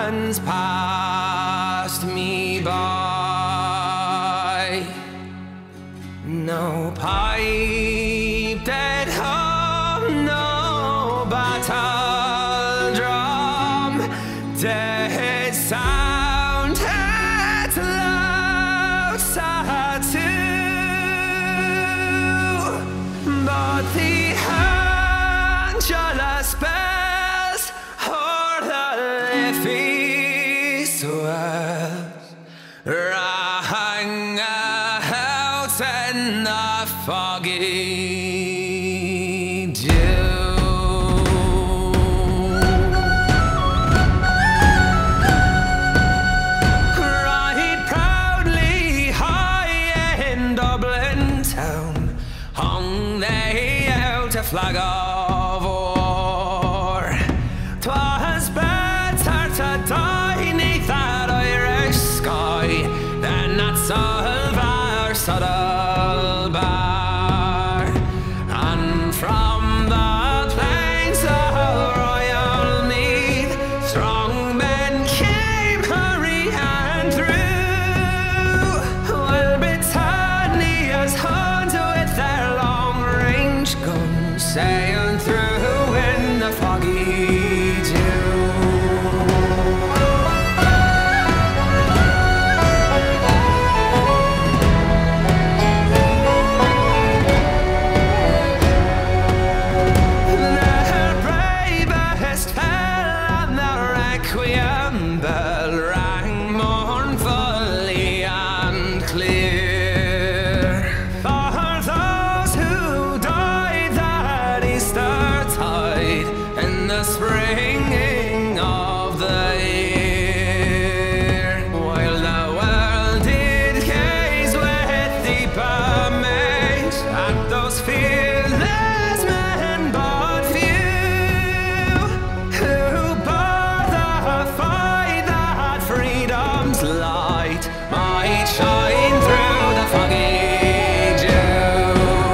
hands passed me by. No pipe dead home, no battle drum, dead sound at loud tattoo. But the Angela spells o'er the leafy swells rang out in the foggy dew. Right proudly high in Dublin town hung they out a flag of war. 'Twas better to die 'neath that Irish sky than at Sálvar Saddlebar. And from the plains of Royal Meath strong men came hurrying through, while Britannia's hunt with their long-range guns sailed through in the foggy dew. Their bravest fell and the requiem bell rang mournfully and clear. For those who died that Easter tide in the springing of the year, while the world did gaze with deep amaze at those fearless men but few, who bore the fight that freedom's light might shine through the foggy dew.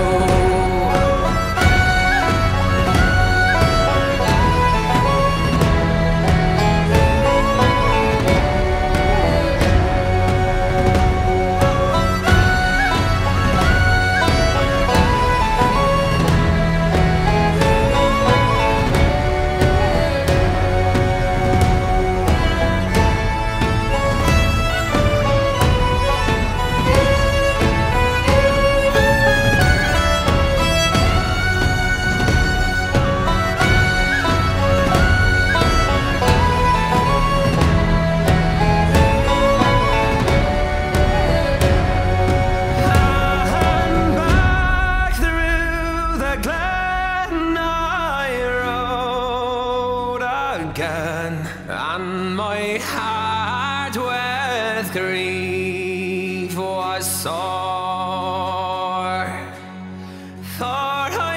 And back through the glen I rode again, and my heart with grief was sore. Thought I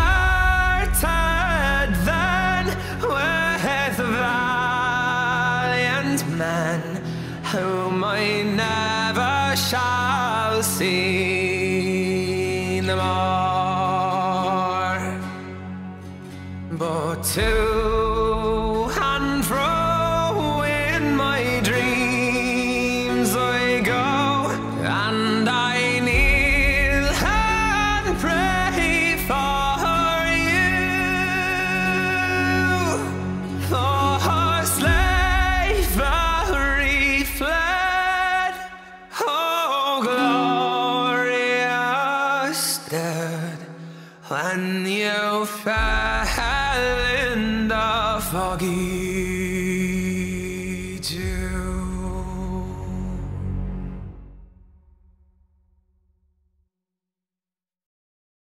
parted then with valiant men whom I never shall see no more. But to and fro in my dreams I go, and I kneel and pray for you. For slavery fled, oh glorious dead, when you fell in the foggy